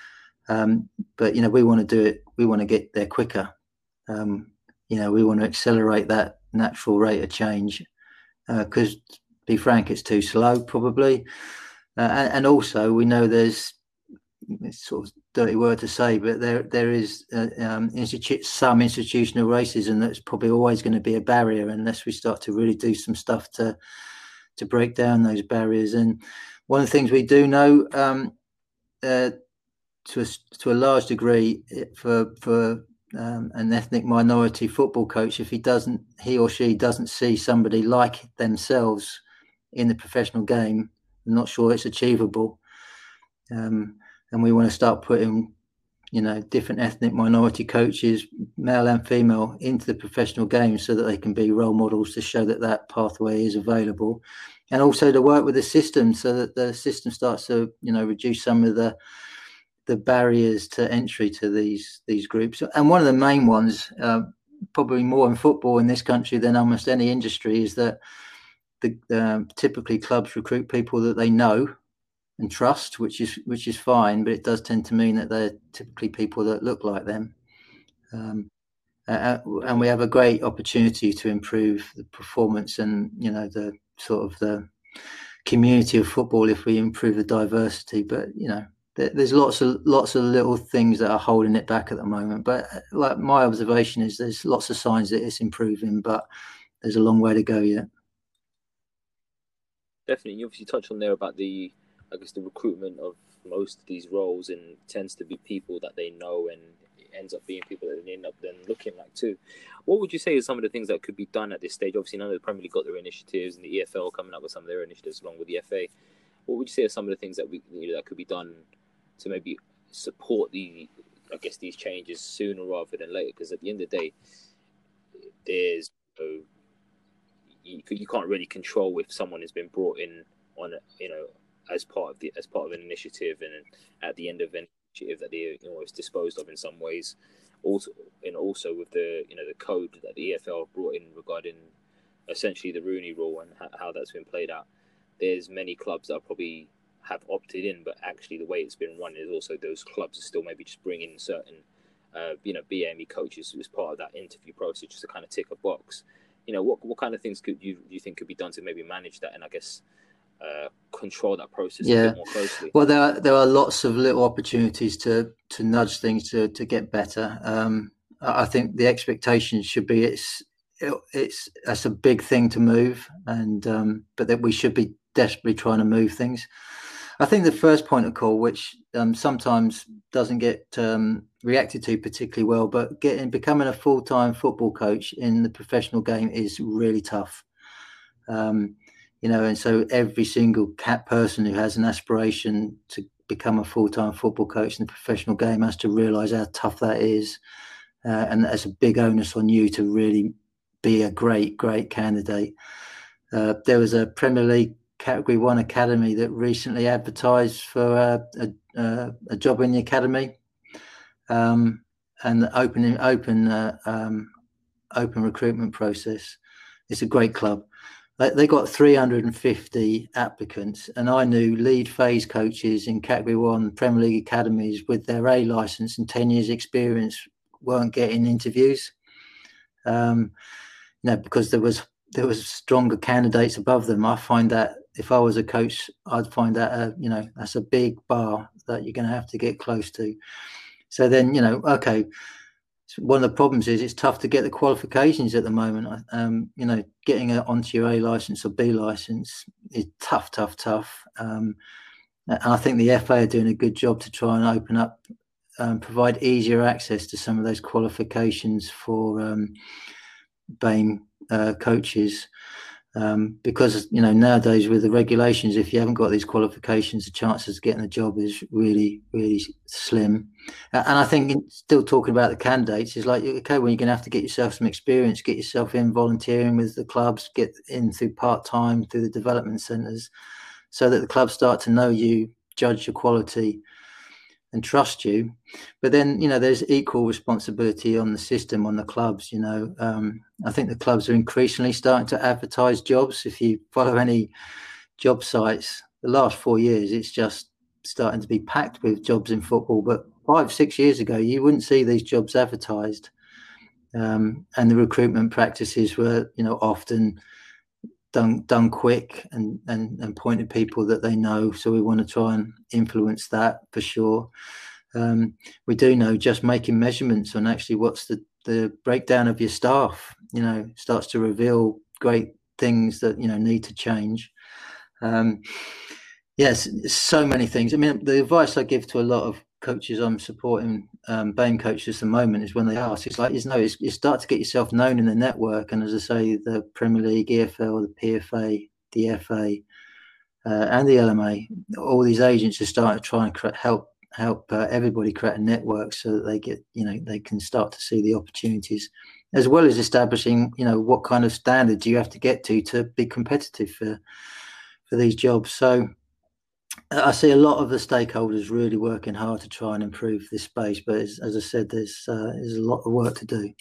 Um, but you know, we want to do it. We want to get there quicker. Um, you know, we want to accelerate that natural rate of change, because, uh, to be frank, it's too slow, probably. Uh, and, and also, we know there's, it's sort of dirty word to say, but there there is uh, um, institute, some institutional racism that's probably always going to be a barrier unless we start to really do some stuff to to break down those barriers. And one of the things we do know, um, uh, to a, to a large degree, for for um, an ethnic minority football coach, if he doesn't, he or she doesn't see somebody like themselves in the professional game, I'm not sure it's achievable. Um, And we want to start putting, you know, different ethnic minority coaches, male and female, into the professional game so that they can be role models to show that that pathway is available. And also to work with the system so that the system starts to, you know, reduce some of the the barriers to entry to these these groups. And one of the main ones, uh, probably more in football in this country than almost any industry, is that the uh, typically clubs recruit people that they know and trust, which is which is fine, but it does tend to mean that they're typically people that look like them. Um, uh, and we have a great opportunity to improve the performance and, you know, the sort of the community of football if we improve the diversity. But, you know, there, there's lots of lots of little things that are holding it back at the moment. But like my observation is, there's lots of signs that it's improving, but there's a long way to go yet. Definitely, you obviously touched on there about the, I guess, the recruitment of most of these roles, and tends to be people that they know and ends up being people that they end up then looking like too. What would you say is some of the things that could be done at this stage? Obviously, none of the Premier League got their initiatives, and the E F L coming up with some of their initiatives along with the F A. What would you say are some of the things that we you know, that could be done to maybe support the, I guess, these changes sooner rather than later? Because at the end of the day, there's no, you, you can't really control if someone has been brought in on a, you know as part of the as part of an initiative, and at the end of an initiative that they you know is disposed of in some ways. Also, and also with the you know the code that the E F L brought in regarding essentially the Rooney Rule and how that's been played out. There's many clubs that probably have opted in, but actually the way it's been run is also those clubs are still maybe just bringing certain, uh, you know, B A M E coaches as part of that interview process just to kind of tick a box. You know, what what kind of things could you you think could be done to maybe manage that and I guess uh, control that process yeah. a bit more closely? Well, there are, there are lots of little opportunities to to nudge things to to get better. Um, I think the expectation should be it's it's that's a big thing to move, and um, but that we should be desperately trying to move things. I think the first point of call, which um, sometimes doesn't get um, reacted to particularly well, but getting becoming a full-time football coach in the professional game is really tough. Um, you know, and so every single cat person who has an aspiration to become a full-time football coach in the professional game has to realise how tough that is, uh, and that's a big onus on you to really be a great, great candidate. Uh, there was a Premier League Category One academy that recently advertised for uh, a, a, a job in the academy, um, and the open open uh, um, open recruitment process. It's a great club. They, they got three hundred fifty applicants, and I knew lead phase coaches in Category One Premier League academies with their A license and ten years experience weren't getting interviews. Um, you know, because there was there was stronger candidates above them. I find that if I was a coach, I'd find that, uh, you know, that's a big bar that you're going to have to get close to. So then, you know, okay, one of the problems is it's tough to get the qualifications at the moment. Um, you know, getting a, onto your A license or B license is tough, tough, tough. Um, and I think the F A are doing a good job to try and open up, um, provide easier access to some of those qualifications for um, B A M E uh, coaches. Um, because, you know, nowadays with the regulations, if you haven't got these qualifications, the chances of getting a job is really, really slim. And I think still talking about the candidates is like, okay, well, you're going to have to get yourself some experience, get yourself in volunteering with the clubs, get in through part-time, through the development centres, so that the clubs start to know you, judge your quality and trust you. But then, you know, there's equal responsibility on the system, on the clubs. You know, um, I think the clubs are increasingly starting to advertise jobs. If you follow any job sites, the last four years, it's just starting to be packed with jobs in football. But five, six years ago, you wouldn't see these jobs advertised. Um, and the recruitment practices were, you know, often done done quick and, and, and pointed people that they know. So we want to try and influence that for sure. Um, we do know just making measurements on actually what's the, the breakdown of your staff, you know, starts to reveal great things that, you know, need to change. Um, yes, so many things. I mean, the advice I give to a lot of coaches I'm supporting, um, B A M E coaches at the moment, is when they ask, it's like, you know, it's, you start to get yourself known in the network. And as I say, the Premier League, E F L, the P F A, the F A, uh, and the L M A, all these agents are starting to try and cre- help help uh, everybody create a network so that they get, you know, they can start to see the opportunities, as well as establishing, you know, what kind of standards you have to get to to be competitive for for these jobs. So I see a lot of the stakeholders really working hard to try and improve this space, but as, as I said, there's uh, there's a lot of work to do.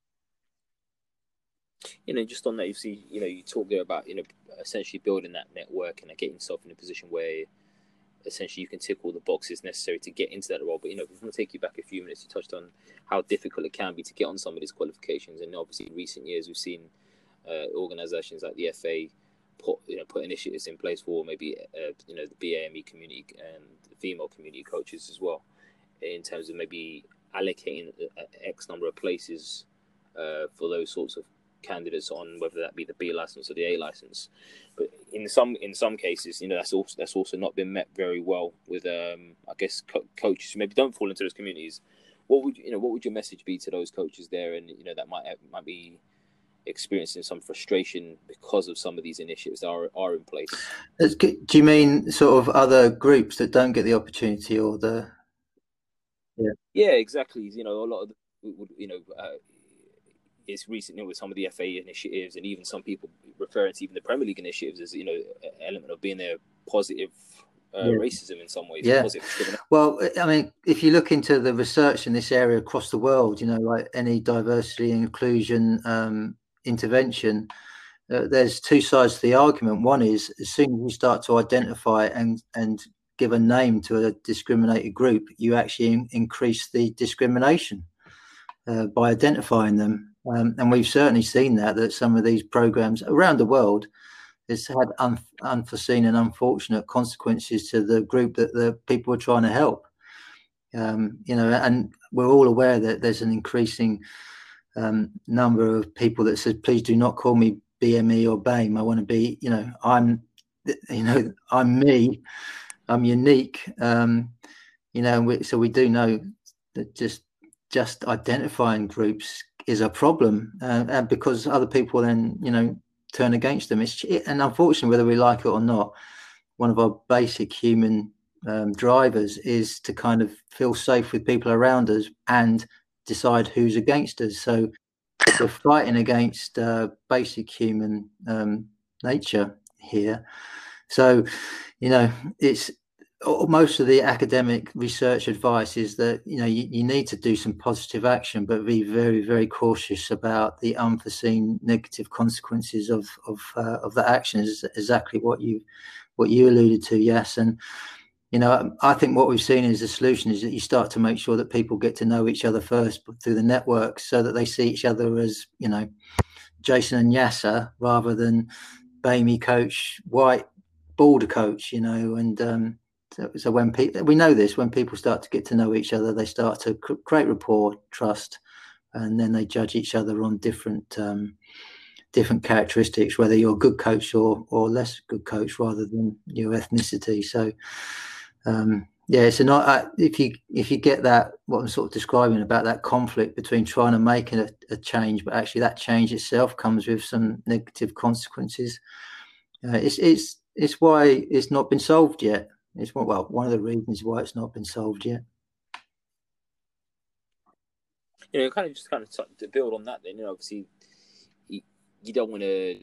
You know, just on that, you see, you know, you talk there about, you know, essentially building that network and getting yourself in a position where essentially you can tick all the boxes necessary to get into that role. But, you know, if I'm going to take you back a few minutes, you touched on how difficult it can be to get on some of these qualifications. And obviously in recent years, we've seen uh, organisations like the F A put, you know, put initiatives in place for maybe, uh, you know, the B A M E community and the female community coaches as well, in terms of maybe allocating X number of places uh, for those sorts of candidates on whether that be the B license or the A license. But in some in some cases, you know, that's also that's also not been met very well with, um, I guess, co- coaches who maybe don't fall into those communities. what would you know? What would your message be to those coaches there, and you know that might might be experiencing some frustration because of some of these initiatives that are are in place? Do you mean sort of other groups that don't get the opportunity, or the? Yeah, yeah, exactly. You know, a lot of the, you know, uh, it's recently with some of the F A initiatives, and even some people referring to even the Premier League initiatives as, you know, an element of being a positive uh, yeah. racism in some ways. Yeah. Positive well, I mean, if you look into the research in this area across the world, you know, like any diversity and inclusion um, intervention, uh, there's two sides to the argument. One is, as soon as you start to identify and and give a name to a discriminated group, you actually increase the discrimination uh, by identifying them. Um, and we've certainly seen that, that some of these programs around the world has had un- unforeseen and unfortunate consequences to the group that the people are trying to help. Um, you know, and we're all aware that there's an increasing um, number of people that says, please do not call me B M E or B A M E. I want to be, you know, I'm, you know, I'm me. I'm unique, um, you know, we, so we do know that just just identifying groups is a problem, uh, and because other people then, you know, turn against them. It's, and unfortunately, whether we like it or not, one of our basic human um, drivers is to kind of feel safe with people around us and decide who's against us. So we're fighting against uh, basic human um, nature here. So, you know, it's most of the academic research advice is that, you know, you, you need to do some positive action, but be very, very cautious about the unforeseen negative consequences of of uh, of that action. Is exactly what you what you alluded to, yes. And you know, I think what we've seen is the solution is that you start to make sure that people get to know each other first through the networks, so that they see each other as, you know, Jason and Yasser rather than B A M E coach, white border coach, you know. And um, so, so when people, we know this, when people start to get to know each other, they start to cr- create rapport, trust, and then they judge each other on different um, different characteristics, whether you're a good coach or or less good coach, rather than your ethnicity. So um, yeah, so not uh, if you if you get that, what I'm sort of describing about that conflict between trying to make a, a change, but actually that change itself comes with some negative consequences. Uh, it's it's it's why it's not been solved yet. It's well one of the reasons why it's not been solved yet. You know, kind of just kind of to build on that. Then, you know, obviously, you, you don't want to,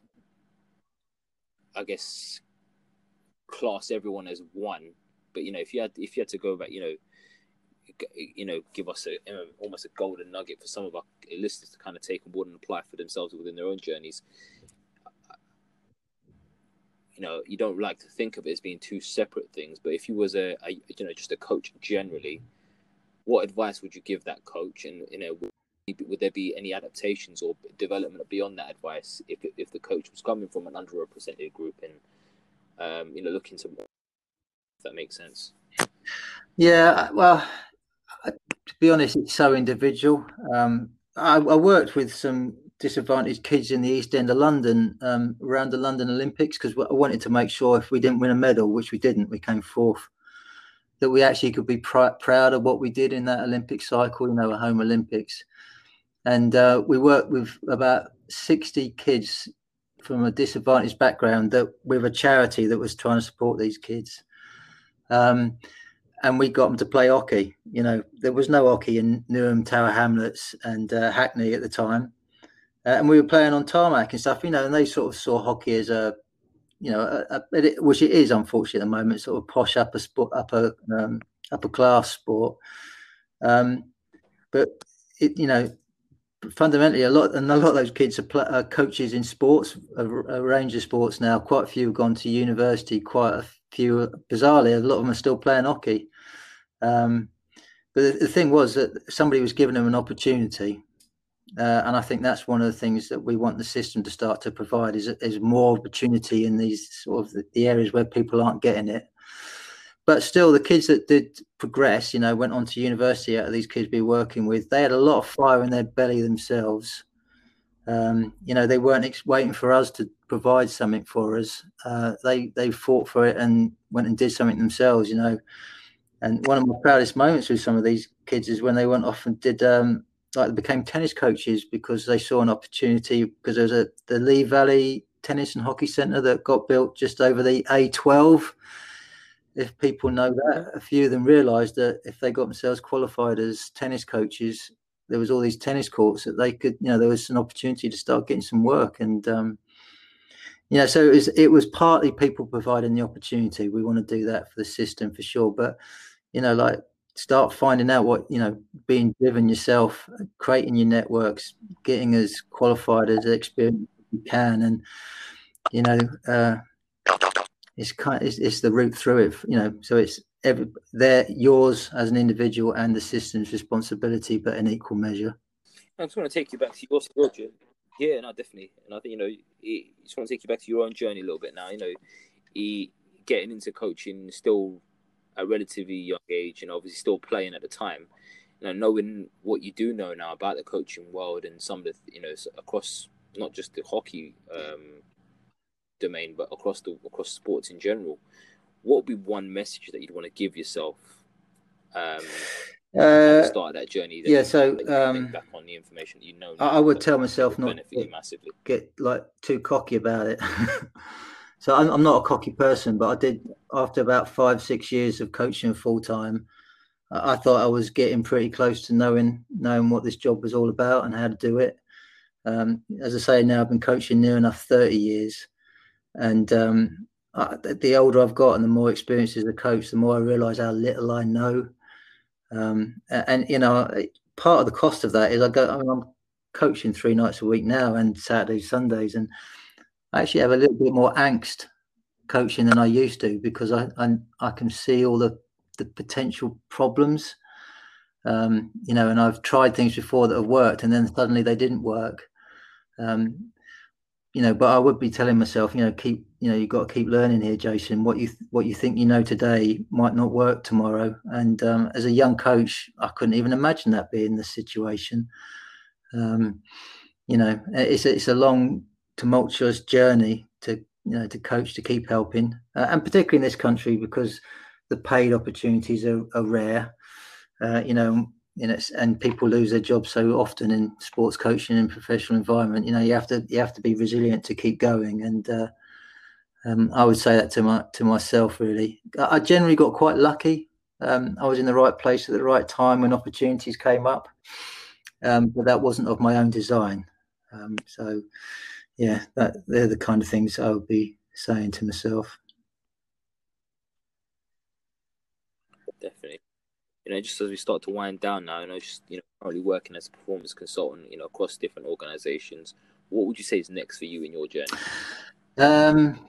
I guess, class everyone as one. But you know, if you had if you had to go back, you know, you know, give us a you know, almost a golden nugget for some of our listeners to kind of take on board and apply for themselves within their own journeys. You know, you don't like to think of it as being two separate things, but if you was a, a you know, just a coach generally, what advice would you give that coach? And, you know, would, would there be any adaptations or development beyond that advice if if the coach was coming from an underrepresented group and, um, you know, looking to, if that makes sense? Yeah, well, to be honest, it's so individual. Um, I, I worked with some disadvantaged kids in the East End of London um, around the London Olympics, because I wanted to make sure if we didn't win a medal, which we didn't, we came fourth, that we actually could be pr- proud of what we did in that Olympic cycle, you know, a home Olympics. And uh, we worked with about sixty kids from a disadvantaged background that with a charity that was trying to support these kids. Um, and we got them to play hockey. You know, there was no hockey in Newham, Tower Hamlets and uh, Hackney at the time. Uh, and we were playing on tarmac and stuff, you know, and they sort of saw hockey as a, you know, a, a, which it is, unfortunately, at the moment, sort of posh upper sport, upper um, upper class sport. Um, but it, you know, fundamentally, a lot and a lot of those kids are, pl- are coaches in sports, a, a range of sports now. Quite a few have gone to university. Quite a few, bizarrely, a lot of them are still playing hockey. Um, but the, the thing was that somebody was giving them an opportunity. Uh, and I think that's one of the things that we want the system to start to provide is, is more opportunity in these sort of the, the areas where people aren't getting it. But still, the kids that did progress, you know, went on to university out of these kids we were working with, they had a lot of fire in their belly themselves. Um, you know, they weren't ex- waiting for us to provide something for us. Uh, they they fought for it and went and did something themselves, you know. And one of my proudest moments with some of these kids is when they went off and did, um, like, they became tennis coaches because they saw an opportunity, because there was a the Lee Valley Tennis and Hockey Centre that got built just over the A twelve. If people know that, a few of them realised that if they got themselves qualified as tennis coaches, there was all these tennis courts that they could, you know, there was an opportunity to start getting some work. And, um, you know, so it was, it was partly people providing the opportunity. We want to do that for the system for sure. But, you know, like, start finding out what, you know, being driven yourself, creating your networks, getting as qualified as experienced as you can. And, you know, uh, it's kind of, it's, it's the route through it, you know, so it's every, they're yours as an individual and the system's responsibility, but in equal measure. I just want to take you back to your story. Yeah, no, definitely. And I think, you know, I just want to take you back to your own journey a little bit now. You know, he, getting into coaching still at a relatively young age and obviously still playing at the time. You know, knowing what you do know now about the coaching world and some of the, you know, across not just the hockey um, domain, but across the across sports in general, what would be one message that you'd want to give yourself um, uh, at the start of that journey? That yeah, you, so that you um, think back on the information that you know. I, I would tell myself not to get, massively. get like too cocky about it. So I'm, I'm not a cocky person, but I did, after about five, six years of coaching full time, I, I thought I was getting pretty close to knowing knowing what this job was all about and how to do it. Um, as I say, now I've been coaching near enough thirty years. And um, I, the older I've got and the more experience as a coach, the more I realise how little I know. Um, and, and, you know, part of the cost of that is I go, I mean, I'm coaching three nights a week now and Saturdays, Sundays, and I actually have a little bit more angst coaching than I used to because I I, I can see all the, the potential problems, um, you know, and I've tried things before that have worked and then suddenly they didn't work. Um, You know, but I would be telling myself, you know, keep, you know, you've got to keep learning here, Jason. What you what you think you know today might not work tomorrow. And um, as a young coach, I couldn't even imagine that being the situation. Um, you know, it's a, it's a long, tumultuous journey to, you know, to coach, to keep helping, uh, and particularly in this country because the paid opportunities are, are rare. Uh, you know. You know, and people lose their jobs so often in sports coaching and professional environment. You know, you have to you have to be resilient to keep going. And uh, um, I would say that to my to myself. Really, I generally got quite lucky. Um, I was in the right place at the right time when opportunities came up, um, but that wasn't of my own design. Um, so, yeah, that they're the kind of things I would be saying to myself. Definitely. You know, just as we start to wind down now, you know, just, you know, currently working as a performance consultant, you know, across different organizations, what would you say is next for you in your journey? Um,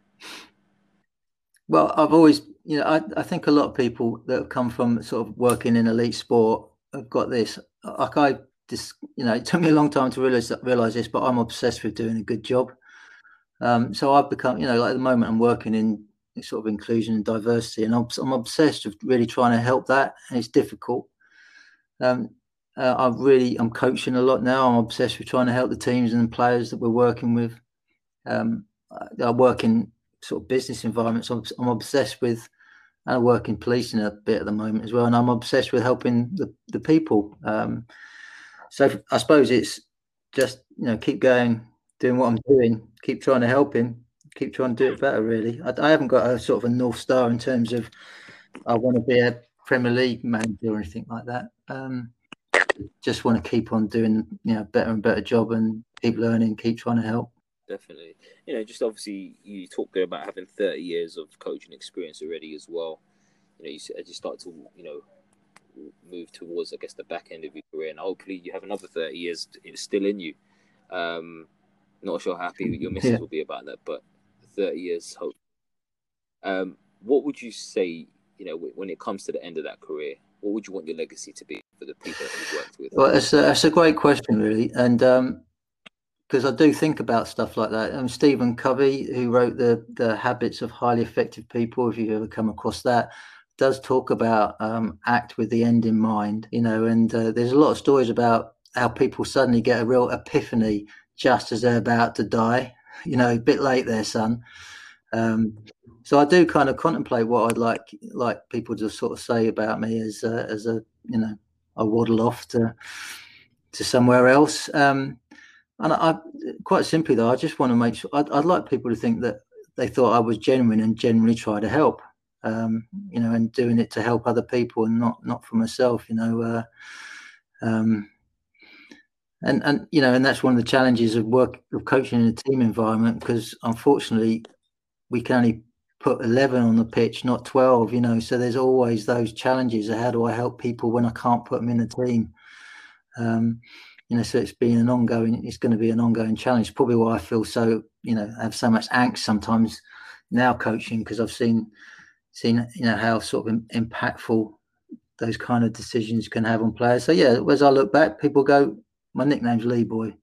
well, I've always, you know, I, I think a lot of people that have come from sort of working in elite sport have got this. Like I just, you know, it took me a long time to realize realize this, but I'm obsessed with doing a good job. Um, so I've become, you know, like at the moment I'm working in sort of inclusion and diversity, and I'm, I'm obsessed with really trying to help that, and it's difficult. Um, uh, I'm really, I'm coaching a lot now. I'm obsessed with trying to help the teams and the players that we're working with. Um, I work in sort of business environments. I'm, I'm obsessed with, I work in policing a bit at the moment as well, and I'm obsessed with helping the, the people. Um, so I suppose it's just, you know, keep going, doing what I'm doing, keep trying to help him, keep trying to do it better, really. I, I haven't got a sort of a North Star in terms of I want to be a Premier League manager or anything like that. Um, just want to keep on doing, you know, better and better job and keep learning, keep trying to help. Definitely. You know, just obviously you talked there about having thirty years of coaching experience already as well. You know, you, as you start to, you know, move towards, I guess, the back end of your career, and hopefully you have another thirty years still in you. Um, not sure how happy your missus yeah. will be about that, but thirty years hope. Um, what would you say, you know, when it comes to the end of that career, what would you want your legacy to be for the people that you've worked with? Well, it's a, that's a great question, really. And um, because I do think about stuff like that. Um, Stephen Covey, who wrote the the Habits of Highly Effective People, if you've ever come across that, does talk about um, act with the end in mind, you know, and uh, there's a lot of stories about how people suddenly get a real epiphany just as they're about to die, you know, a bit late there, son. Um, so I do kind of contemplate what I'd like like people to sort of say about me as a, as a you know I waddle off to to somewhere else. Um, and I quite simply though, I just want to make sure I'd, I'd like people to think that they thought I was genuine and genuinely try to help. Um, you know, and doing it to help other people and not not for myself. You know. Uh, um, And, and you know, and that's one of the challenges of work of coaching in a team environment, because unfortunately we can only put eleven on the pitch, not twelve, you know, so there's always those challenges of how do I help people when I can't put them in a team. Um, you know, so it's been an ongoing, it's going to be an ongoing challenge. Probably why I feel so, you know, have so much angst sometimes now coaching, because I've seen, seen, you know, how sort of impactful those kind of decisions can have on players. So yeah, as I look back, people go, my nickname's Lee Boy.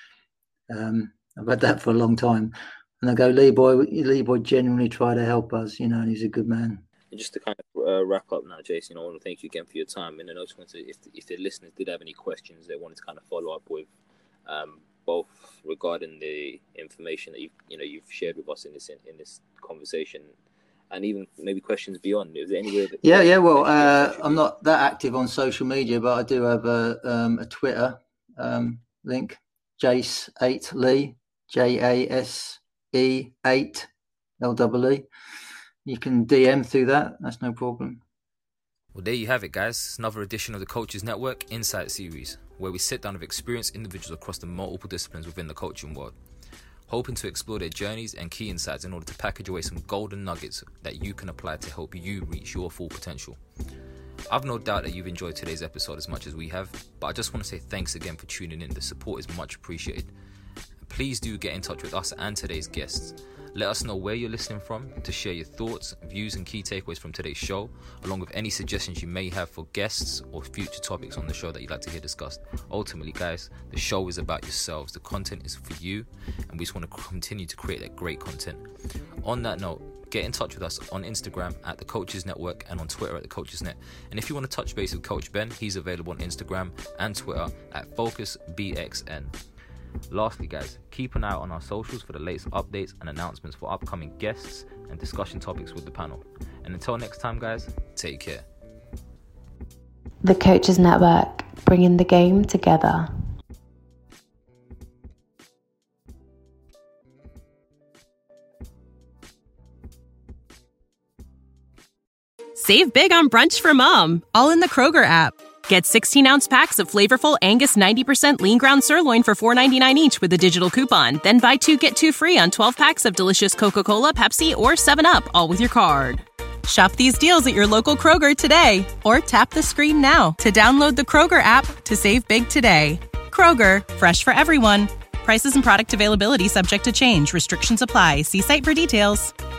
Um, I've had that for a long time. And I go, Lee Boy, Lee Boy genuinely tried to help us, you know, and he's a good man. And just to kind of uh, wrap up now, Jason, I want to thank you again for your time. And I just want to, if, if the listeners did have any questions they wanted to kind of follow up with, um, both regarding the information that you've, you know, you've shared with us in this in, in this conversation, and even maybe questions beyond. Is there any way that Yeah, yeah. Well, uh, I'm not that active on social media, but I do have a um, a Twitter um, link, Jace eight Lee, J A S E eight L E E. You can D M through that. That's no problem. Well, there you have it, guys. It's another edition of the Coaches Network Insight Series, where we sit down with experienced individuals across the multiple disciplines within the coaching world, hoping to explore their journeys and key insights in order to package away some golden nuggets that you can apply to help you reach your full potential. I've no doubt that you've enjoyed today's episode as much as we have, but I just want to say thanks again for tuning in. The support is much appreciated. Please do get in touch with us and today's guests. Let us know where you're listening from to share your thoughts, views and key takeaways from today's show, along with any suggestions you may have for guests or future topics on the show that you'd like to hear discussed. Ultimately, guys, the show is about yourselves. The content is for you, and we just want to continue to create that great content. On that note, get in touch with us on Instagram at The Coaches Network and on Twitter at The Coaches Net. And if you want to touch base with Coach Ben, he's available on Instagram and Twitter at Focus B X N. Lastly, guys, keep an eye out on our socials for the latest updates and announcements for upcoming guests and discussion topics with the panel. And until next time, guys, take care. The Coaches Network, bringing the game together. Save big on brunch for mom, all in the Kroger app. Get sixteen-ounce packs of flavorful Angus ninety percent lean ground sirloin for four ninety-nine each with a digital coupon. Then buy two, get two free on twelve packs of delicious Coca-Cola, Pepsi, or seven up, all with your card. Shop these deals at your local Kroger today, or tap the screen now to download the Kroger app to save big today. Kroger, fresh for everyone. Prices and product availability subject to change. Restrictions apply. See site for details.